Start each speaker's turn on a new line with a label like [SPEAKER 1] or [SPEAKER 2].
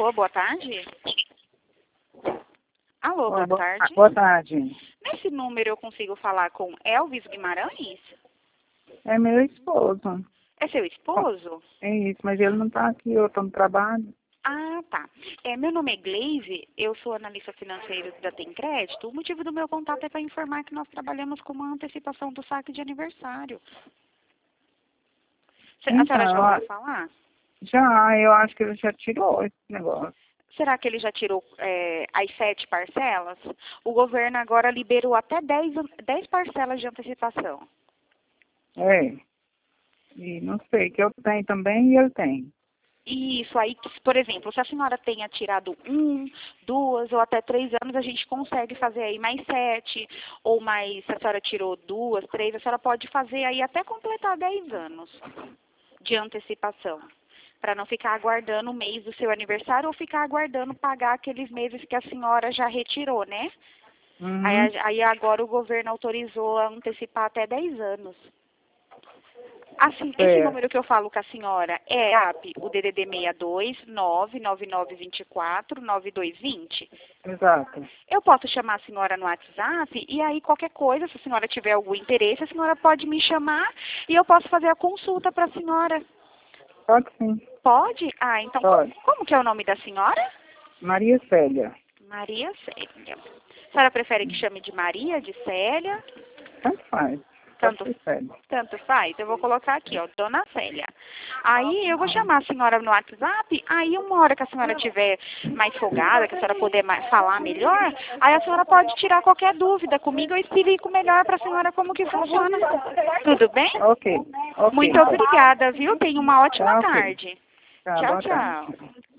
[SPEAKER 1] Alô, boa tarde. Alô,
[SPEAKER 2] Oi,
[SPEAKER 1] boa tarde.
[SPEAKER 2] boa tarde.
[SPEAKER 1] Nesse número eu consigo falar com Elvis Guimarães?
[SPEAKER 2] É meu esposo.
[SPEAKER 1] É seu esposo?
[SPEAKER 2] É isso, mas ele não está aqui, eu estou no trabalho.
[SPEAKER 1] Ah, tá. Meu nome é Gleise, eu sou analista financeiro da Tem Crédito. O motivo do meu contato é para informar que nós trabalhamos com uma antecipação do saque de aniversário. A senhora já ouviu falar?
[SPEAKER 2] Já, eu acho que ele já tirou esse negócio.
[SPEAKER 1] Será que ele já tirou as 7 parcelas? O governo agora liberou até 10 parcelas de antecipação.
[SPEAKER 2] É. E não sei, que eu tenho também e ele tem.
[SPEAKER 1] Isso aí, por exemplo, se a senhora tenha tirado 1, 2 ou até 3 anos, a gente consegue fazer aí mais 7, ou mais, se a senhora tirou 2, 3, a senhora pode fazer aí até completar 10 anos de antecipação, para não ficar aguardando o mês do seu aniversário ou ficar aguardando pagar aqueles meses que a senhora já retirou, né?
[SPEAKER 2] Uhum.
[SPEAKER 1] Aí agora o governo autorizou a antecipar até 10 anos. Assim, esse número que eu falo com a senhora é o DDD 62 99924 9220.
[SPEAKER 2] Exato.
[SPEAKER 1] Eu posso chamar a senhora no WhatsApp e aí qualquer coisa, se a senhora tiver algum interesse, a senhora pode me chamar e eu posso fazer a consulta para a senhora.
[SPEAKER 2] Pode sim.
[SPEAKER 1] Pode? Ah, então
[SPEAKER 2] Pode.
[SPEAKER 1] como que é o nome da senhora?
[SPEAKER 2] Maria Célia.
[SPEAKER 1] Maria Célia. A senhora prefere que chame de Maria, de Célia?
[SPEAKER 2] Tanto faz.
[SPEAKER 1] Tanto faz. Eu vou colocar aqui, ó, Dona Célia. Aí eu vou chamar a senhora no WhatsApp, aí uma hora que a senhora estiver mais folgada, que a senhora puder falar melhor, aí a senhora pode tirar qualquer dúvida comigo, eu explico melhor para a senhora como que funciona. Tudo bem?
[SPEAKER 2] Ok.
[SPEAKER 1] Muito obrigada, viu? Tenha uma ótima
[SPEAKER 2] Tá, okay.
[SPEAKER 1] tarde.
[SPEAKER 2] Tá,
[SPEAKER 1] Tchau,
[SPEAKER 2] boa
[SPEAKER 1] tchau.
[SPEAKER 2] tarde.